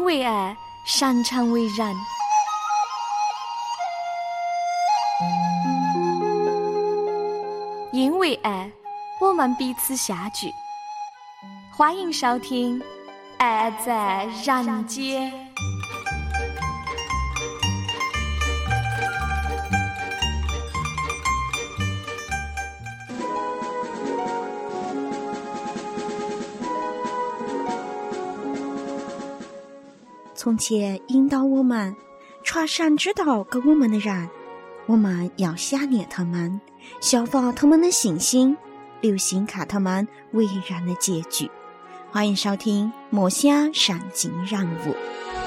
为爱，擅长为人。因为爱，我们彼此相聚。欢迎收听《爱在人间》。 从前引导我们传神之道给我们的人，我们要想念他们，效仿他们的信心，留心看他们为人的结局。欢迎收听默想圣经人物。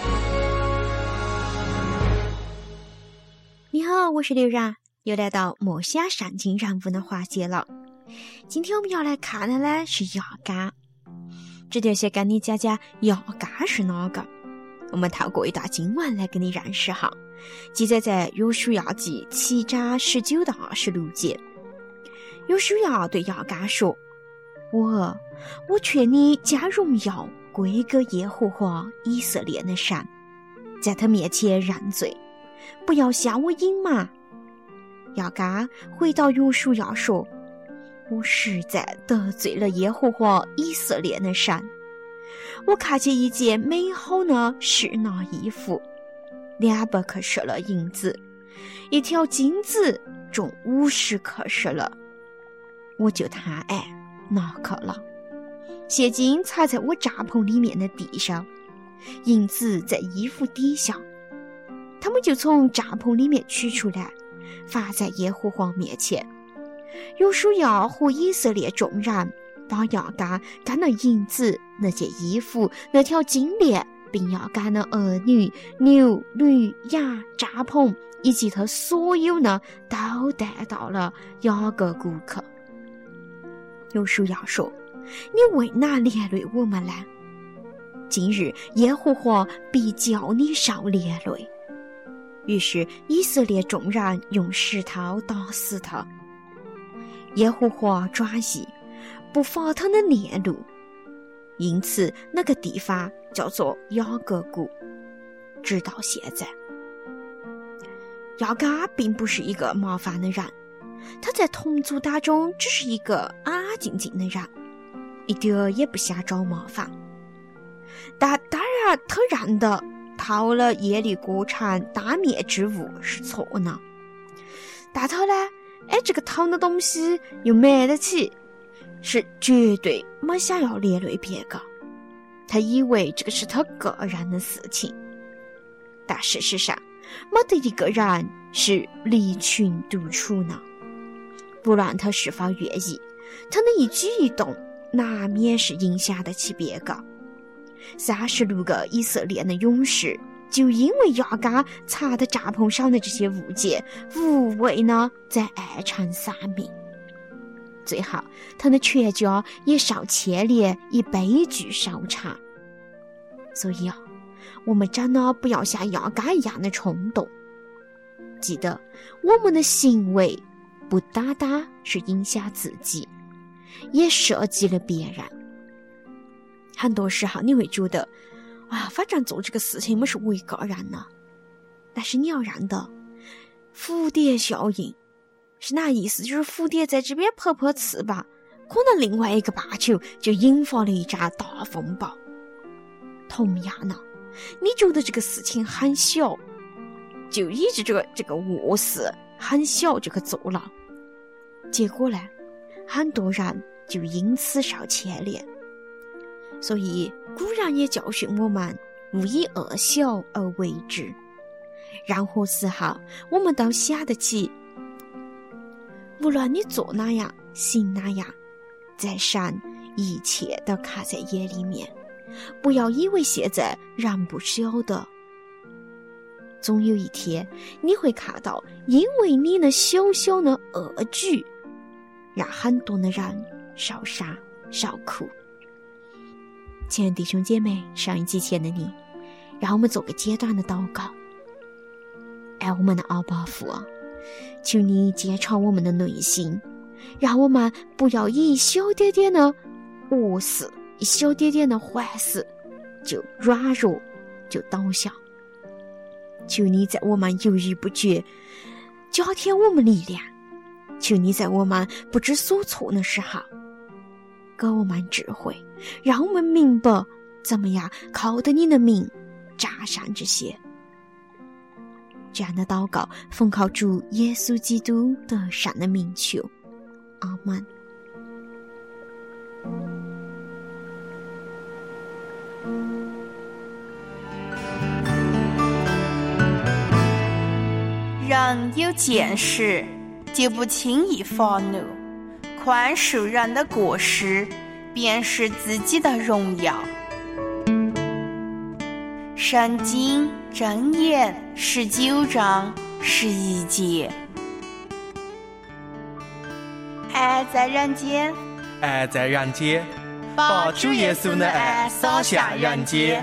你好，我是刘然，又来到默想圣经人物的环节了。今天我们要来看的呢是亚干。这条先跟你讲讲亚干是哪个。我们透过一段经文来跟你认识哈，记载在约书亚记7章19到26节。约书亚对亚干说：我劝你将荣耀归给耶和华以色列的神，在他面前认罪，不要向我隐瞒。亚干回答约书亚说：我实在得罪了耶和华以色列的神。我看见一件美好的示拿衣服，200克舍勒银子，一条金子重50克舍勒，我就贪爱拿去了。现金藏在我帐篷里面的地上，银子在衣服底下。他们就从帐篷里面取出来，放在耶和华面前。约书亚和以色列众人把亚干跟那银子、那件衣服、那条金链，并亚干的儿女、牛、驴、羊、帐篷以及他所有呢，都带到了雅各谷去。约书亚说：你为哪连累我们呢？今日耶和华必叫你受连累。于是以色列众人用石头打死他。耶和华转意，不发他的烈怒，因此那个地方叫做雅各谷，直到现在。亚干并不是一个麻烦的人，他在同族当中只是一个安静静的人，一点也不想找麻烦。但当然他认得偷了耶利哥城当面之物是错呢，但他呢，这个偷的东西又买得起，是绝对没想要连累别个。他以为这个是他个人的事情，但事实上没得一个人是离群独处呢。不论他是否愿意，他的一举一动难免是影响得起别个。36个以色列的勇士就因为亚干藏在帐篷上的这些物件，无谓呢在爱城丧命。最后他的全家也受牵连，以悲剧收场。所以我们真的不要像亚干一样的冲动。记得我们的行为不单单是影响自己，也涉及了别人。很多时候你会觉得反正做这个事情没是为个人呢，但是你要认得蝴蝶效应是哪意思，就是蝴蝶在这边扑扑翅膀，可能另外一个把球就引发了一场大风暴。同样呢，你觉得这个事情很小，就以这个恶事很小就去做了，结果呢，很多人就因此受牵连。所以古人也教训我们，勿以恶小而为之。任何时候我们都想得起，无论你做哪样行哪样，在神一切都看在眼里面，不要以为现在人不晓得，总有一天你会看到，因为你那小小的恶举，让很多的人受伤受苦。亲爱的弟兄姐妹，上一集前的你，让我们做个简短的祷告。爱我们的阿爸父啊，求你检查我们的内心，让我们不要以一小点点的恶事、一小点点的坏事就软弱就倒下。求你在我们犹豫不决，加添我们力量；求你在我们不知所措的时候，给我们智慧，让我们明白怎么样靠着你的名战胜这些。这样的祷告奉靠主耶稣基督得胜的名求，阿们。 人有见识，就不轻易发怒，宽恕人的过失，便是自己的荣耀。圣经箴言19章11节。爱在人间， 爱在人间，把主耶稣的爱洒向人间。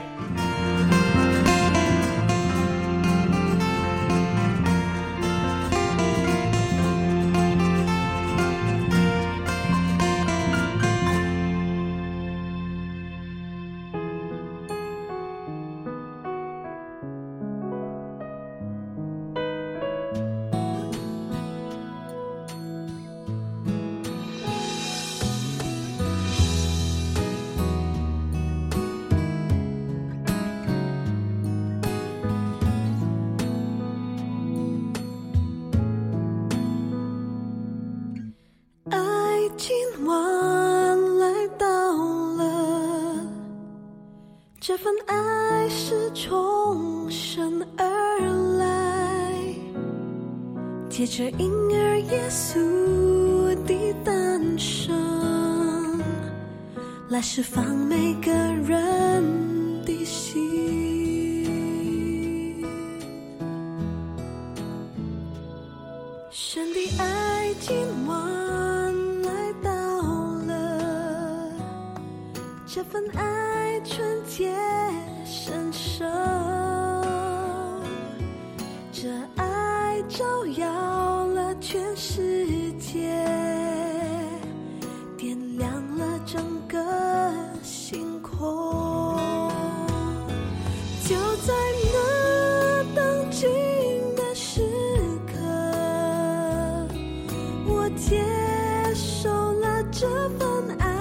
今晚来到了，这份爱是从神而来，借着婴儿耶稣的诞生，来释放每个人的心。神的爱今晚这份爱纯洁神圣，这爱照耀了全世界，点亮了整个星空。就在那当今的时刻，我接受了这份爱。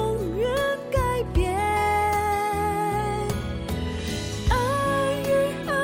爱与爱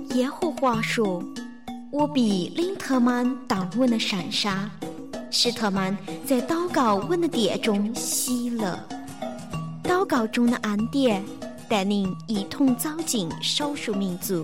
耶和华说，我必领他们到我的山上，使他们在祷告我的殿中喜乐。祷告中的恩典带领一同走进少数民族。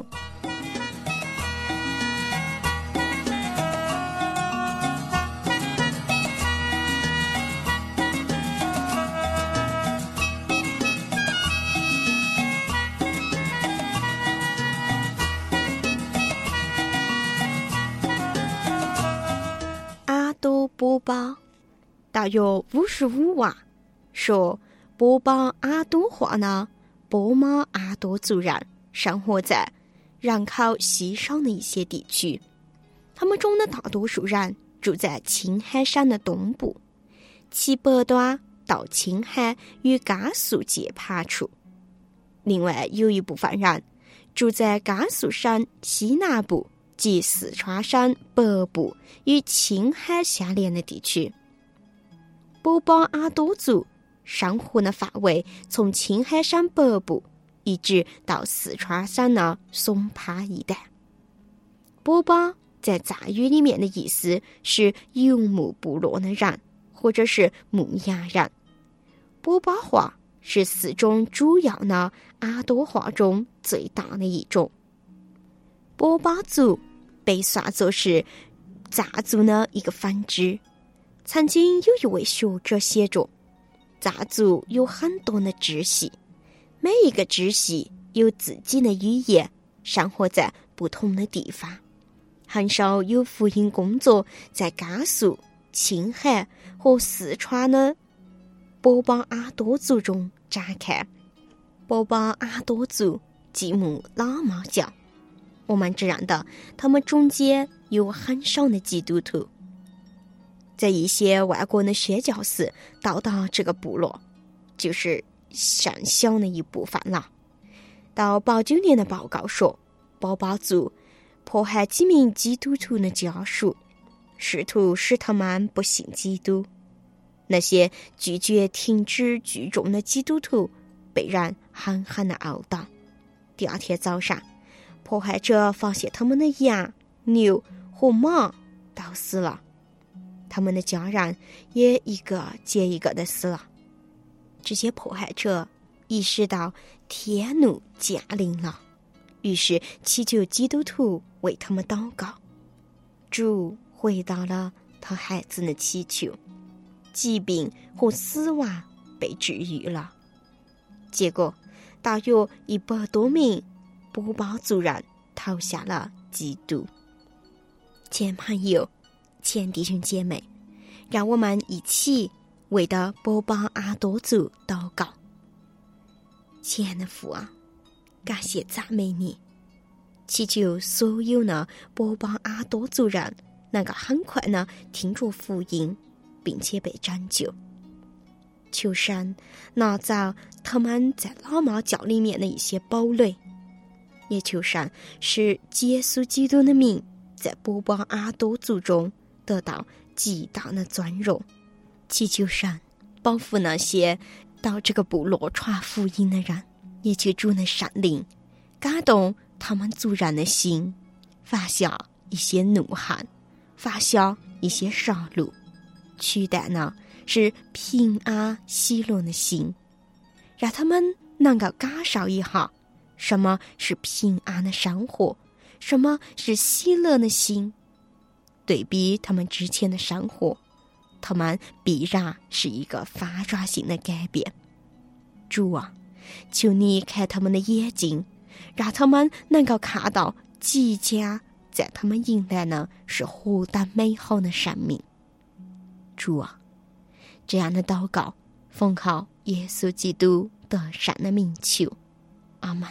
波巴大约55万，说波巴阿多话呢，波马阿多族人生活在人口稀少的一些地区，他们中的大多数人住在青海省的东部，其北端到青海与甘肃界盘处。另外有一部分人住在甘肃省西南部及四川省北部与青海相连的地区。波巴阿多族生活的范围从青海省北部一直到四川省的松潘一带。波巴在藏语里面的意思是游牧部落的人，或者是牧羊人。波巴话是4种主要的阿多话中最大的一种。波巴族被算作是藏族的一个分支。曾经有一位学者写着，藏族有很多的支系，每一个支系有自己的语言，生活在不同的地方，很少有福音工作在甘肃、青海和四川的波巴阿多族中展开。波巴阿多族祭牧喇嘛教，我们只认得他们中间有很少的基督徒。在一些外国的宣教士到达这个部落，就是剩小的一部分了。到89年的报告说，波巴族迫害几名基督徒的家属，试图使他们不信基督。那些拒绝停止聚众的基督徒被人狠狠地殴打。第二天早上，迫害者发现他们的羊、牛和马都死了，他们的家人也一个接一个的死了。这些迫害者意识到天怒降临了，于是祈求基督徒为他们祷告。主回答了他孩子的祈求，疾病和死亡被治愈了。结果大约100多名波巴族人投下了基督。亲朋友，亲弟兄姐妹，让我们一起为的波巴阿多族祷告。亲爱的父啊，感谢赞美你，祈求所有的波巴阿多族人能够很快的听着福音，并且被拯救。求神拿走他们在喇嘛教里面的一些堡垒，也求神使耶稣基督的名在波巴阿多族中得到极大的尊荣。祈求神保护那些到这个部落传福音的人，也求主的圣灵感动他们族人的心，发下一些怒恨，发下一些杀戮，取代呢是平安喜乐的心，让他们能够感受一下什么是平安的生活，什么是喜乐的心。对比他们之前的生活，他们必然是一个反转性的改变。主啊，求你开他们的眼睛，让他们能够看到即将在他们迎来的是何等美好的生命。主啊，这样的祷告奉靠耶稣基督得胜的名求，阿们。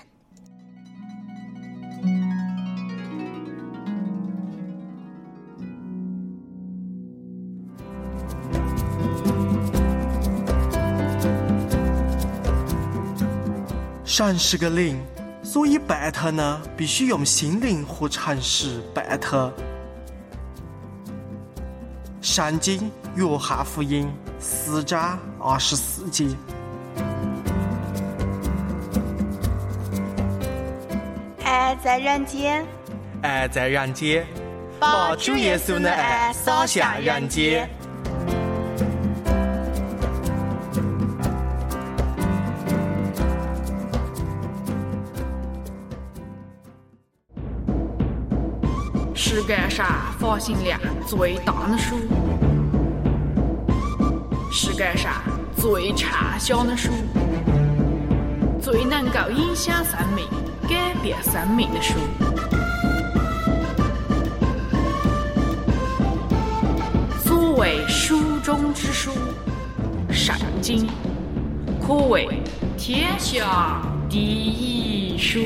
神是个灵，所以拜他呢，必须用心灵和诚实拜他。圣经约翰福音4章24节。 爱在人间， 爱在人间，把主耶稣的爱洒向人间。 世界上发行量最大的书，世界上最畅销的书，最能够影响生命、改变生命的书。所谓书中之书，圣经，可谓天下第一书。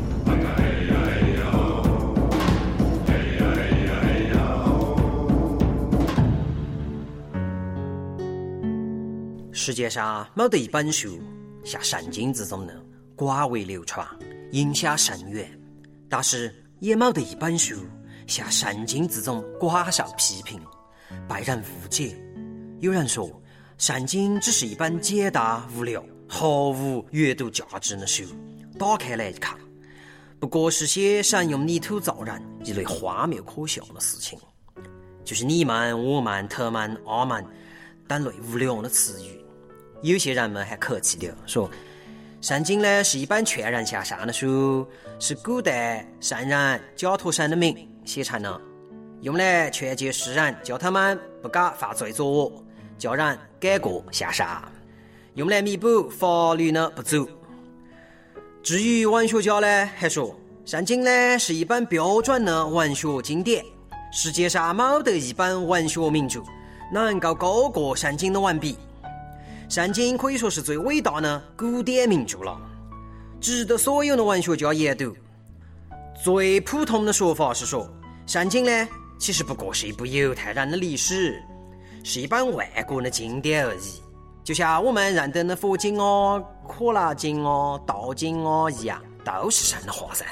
世界上没得一本书像圣经这种的广为流传，影响深远，但是也没得一本书像圣经这种广受批评，被人误解。有人说，圣经只是一本简单无聊、毫无阅读价值的书，打开来一看，不过是些神用泥土造人一类荒谬可笑的事情，就是你们、我们、他们、阿们等类无聊的词语。有些人们还客气地说，圣经呢是一本劝人向善的书，是古代圣人交托神的名写成的，用来劝诫世人，叫他们不敢犯罪作恶，叫人改过向善，用来弥补法律的不足。至于文学家呢，还说圣经呢是一本标准的文学经典，世界上没得一本文学名著能够高过圣经的文笔。圣经可以说是最伟大的古典名著了，值得所有的文学家研读。最普通的说法是说，圣经呢其实不过是一部犹太人的历史，是一本外国的经典而已，就像我们认得的佛经哦、可拉经哦、道经哦一样，都是神的话噻。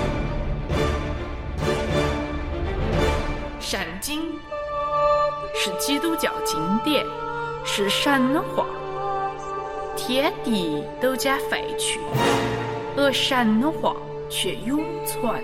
圣经是基督教经典，是神的话，天地都将废去，而神的话却永存。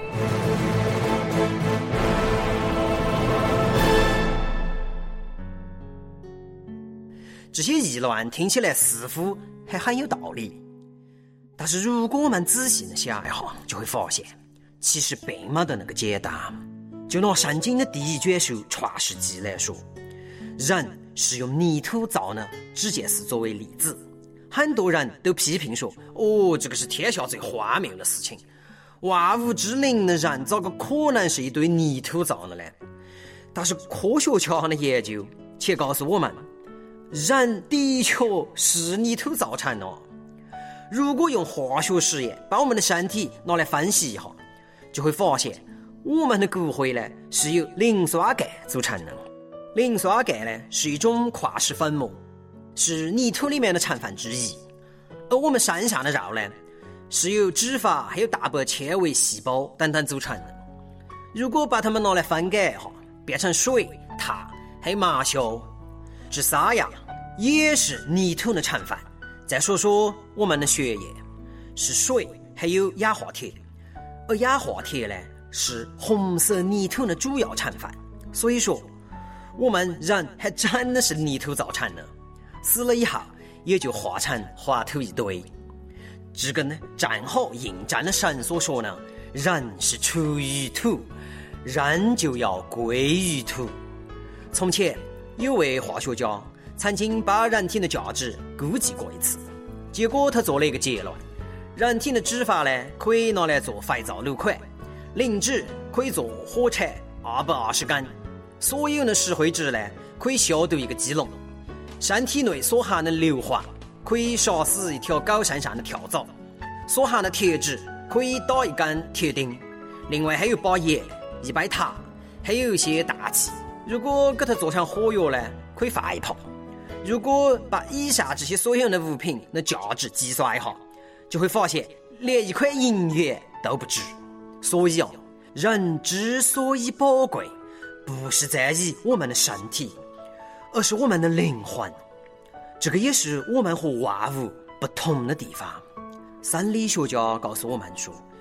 这些议论听起来似乎还很有道理，但是如果我们仔细的想一下，就会发现其实并没得那个简单。就拿圣经的第一卷书《创世纪》来说，人是用泥土造的这件事作为例子，很多人都批评说，这个是天下最荒谬的事情，万物之灵的人咋个可能是一堆泥土造的呢？但是科学家的研究却告诉我们，人的确是泥土造成的。如果用化学实验把我们的身体拿来分析一下，就会发现我们的骨灰呢是由磷酸钙组成的。磷酸钙呢是一种矿石粉末，是泥土里面的成分之一。而我们身上的肉呢是由脂肪还有大白纤维细胞等等组成的。如果把它们拿来分解一下，变成水、碳还有麻酵，这三样也是泥土的成分。再说说我们的血液，是水还有氧化铁，而氧化铁呢是红色泥土的主要成分。所以说我们人还真的是泥土造成的，死了以后也就化成黄土一堆。这个呢正好印证了神所说呢，人是出于土，人就要归于土。从前有位化学家曾经把人体的价值估计过一次，结果他做了一个结论，人体的脂肪呢可以拿来做肥皂芦荟，磷脂可以做火柴220根，所有的石灰质呢可以消毒一个鸡笼，身体内所含的硫磺可以杀死一条狗身上的跳蚤，所含的铁质可以打一根铁钉，另外还有把盐、一杯糖，还有一些大气，如果给它做成火药呢可以放一炮。如果把以下这些所有的物品的价值计算一下，就会发现连一块银元都不值。所以人之所以宝贵，不是在于我们的身体，而是我们的灵魂。这个也是我们和万物不同的地方。生理学家告诉我们说，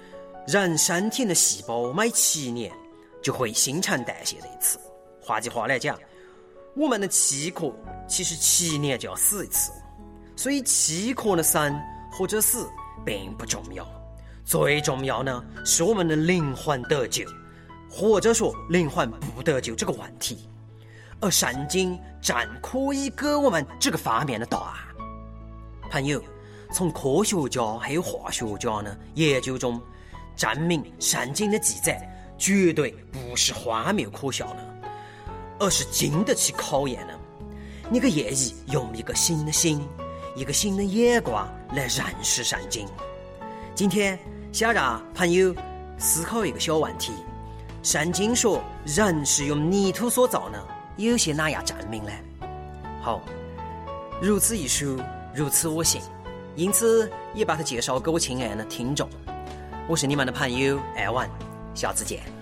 人身体的细胞每7年就会新陈代谢的一次。换句话来讲，我们的躯壳其实7年就要死一次。所以躯壳的生或者死并不重要，最重要呢是我们的灵魂得救，或者说灵魂不得救这个问题。而圣经正可以给我们这个方面的答案。朋友，从科学家还有化学家呢研究中证明，圣经的记载绝对不是荒谬可笑的，而是经得起考验的。你可愿意用一个新的心，一个新的眼光来认识圣经？今天想让朋友思考一个小问题：圣经说人是用泥土所造的，有些哪样证明呢？好，如此一说，如此我信，因此也把它介绍给我亲爱的听众。我是你们的朋友艾文，下次见。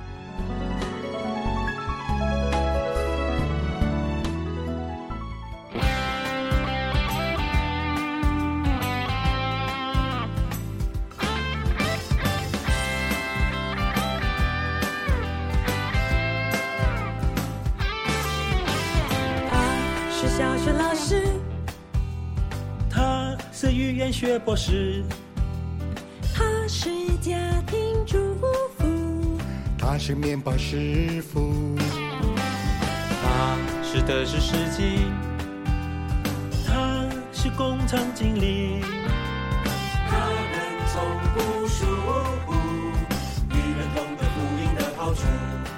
是小学老师， 他是语言学博士， 他是家庭主妇， 他是面包师傅， 他是德式司机，他是工厂经理， 他们从不疏忽与人懂得福音的好处，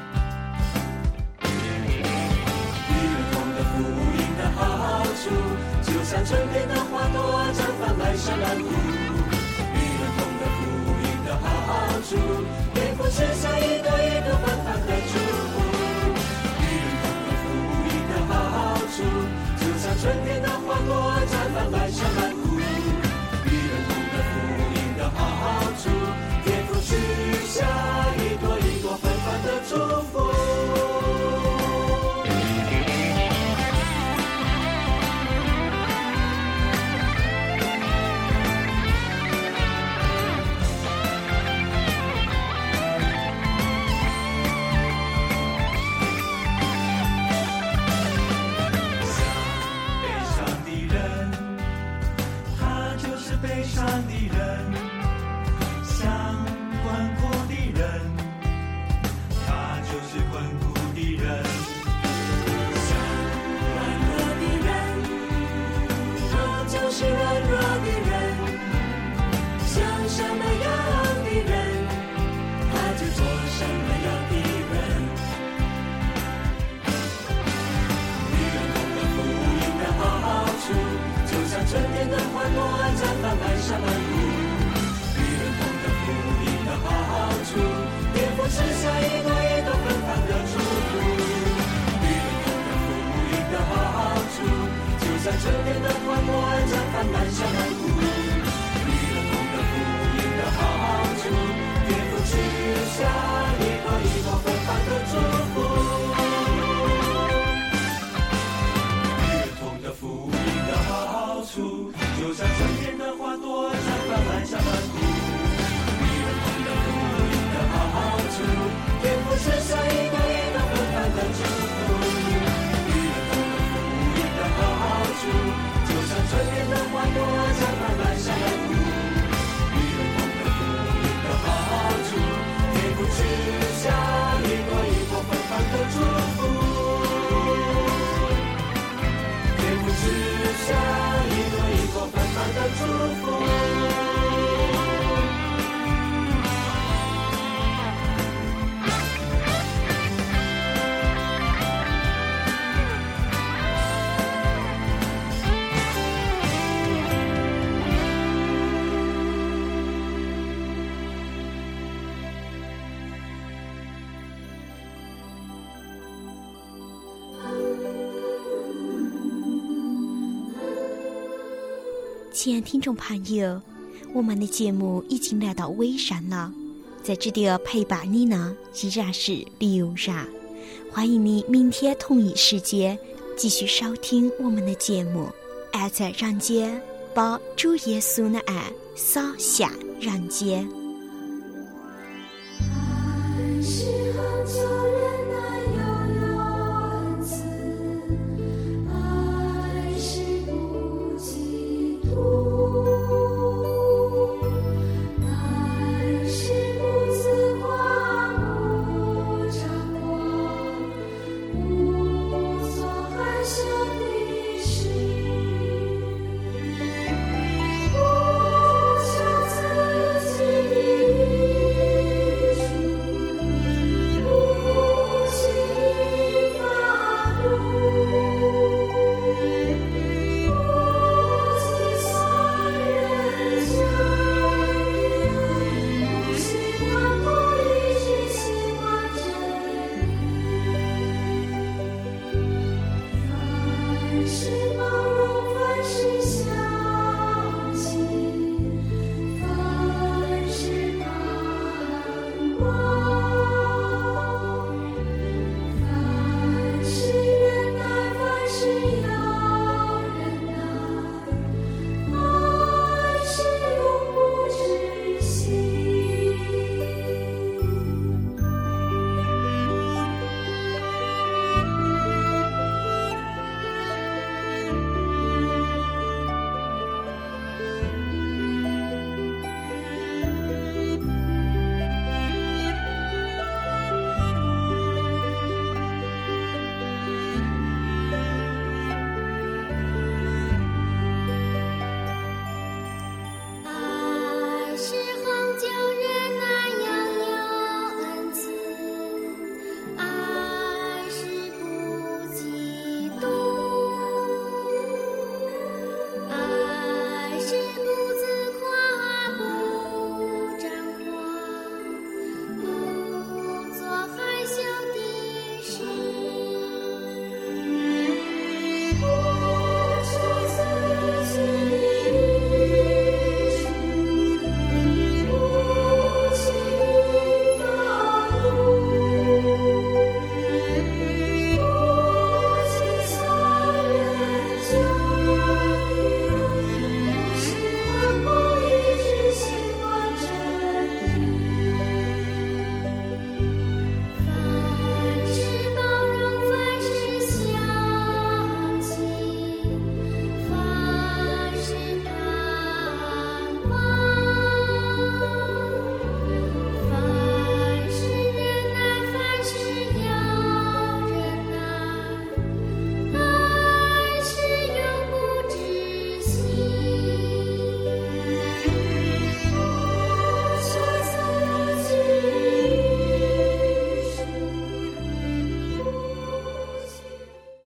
与人懂得福音的好处，就像春天的花朵绽放满山满谷。与人懂得福音的好处，蝙蝠吃下一朵一朵芬芳的祝福。与人懂得福音的好处，就像春天的花朵绽放满山满谷。与人懂得福音的好处，蝙蝠吃下一朵一朵芬芳的祝福。 悲伤的人，像宽阔的人，他就是困苦的人， 像软弱的人，他就是软弱的人，像什么样的人，他就做什么样的人。 与人懂得福音的好处，就像春天的花朵绽放满山满谷。与人懂得福音的好处，蝙蝠吃下一朵一朵芬芳的祝福。与人懂得福音的好处，就像春天的花朵绽放满山满谷。与人懂得福音的好处，蝙蝠吃下一朵一朵芬芳的祝福。 就像春天的花朵绽放满山满谷。 与人懂得福音的好处，蝙蝠吃下一朵一朵芬芳的祝福。与人懂得福音的好处，就像春天的花朵绽放满山满谷。与人懂得福音的好处，蝙蝠吃下一朵一朵芬芳的祝福。蝙蝠吃下一朵一朵芬芳的祝福。 亲爱听众朋友，我们的节目已经来到尾声了，在这里陪伴你呢依然是刘然，欢迎你明天同一时间继续收听我们的节目。爱在人间，把主耶稣的爱洒向人间。